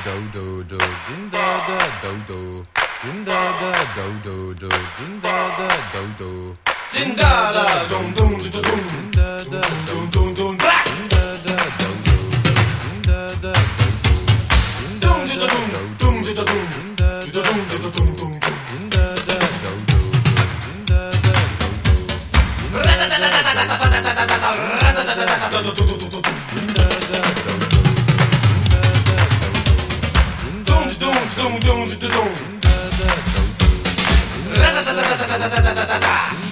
do do, din da da do do, din da da do do do, din da da do do, din da da dum dum dum dum, din da da dum dum dum, din da da do do, din da da do do, din da da do dum dum dum dum, din da da dum dum dum dum dum, din da da do do, din da da do do, dum dum dum dum.